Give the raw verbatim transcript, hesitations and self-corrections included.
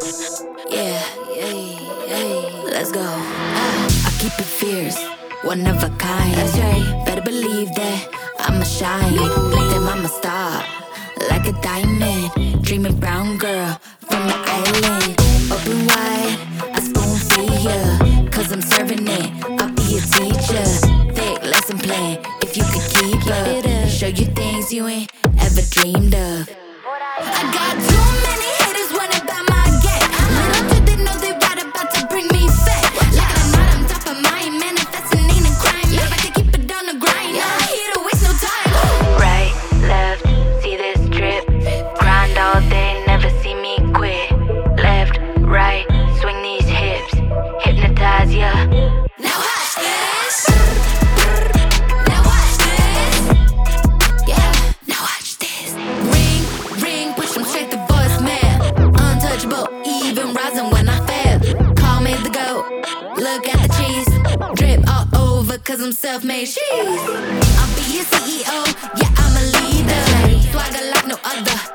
Yeah, yeah, yeah. Let's go. Ah, I keep it fierce, one of a kind. That's right. Better believe that I'ma shine. Then I'm a star, like a diamond. Dreaming brown girl from the island. Open wide, I spoon feed ya. Cause I'm serving it, I'll be a teacher. Thick lesson plan, if you could keep up. Show you things you ain't ever dreamed of. I got too many haters worried about my game. Little did they know they right about to bring me fame. Like I'm not on top of mine, manifesting ain't a crime. Yeah, but they keep it on the grind. Not here to waste no time. Right, left, see this drip. Grind all day, never see me quit. Left, right, swing these hips. Hypnotize ya. Now watch this. Now watch this. Yeah, now watch this. Ring, ring, push them straight to voicemail. Untouchable, even rising when I fail. Call me the GOAT, look at the cheese. Drip all over cause I'm self-made. Sheesh. I'll be your C E O, yeah, I'm a leader. Swagger like no other.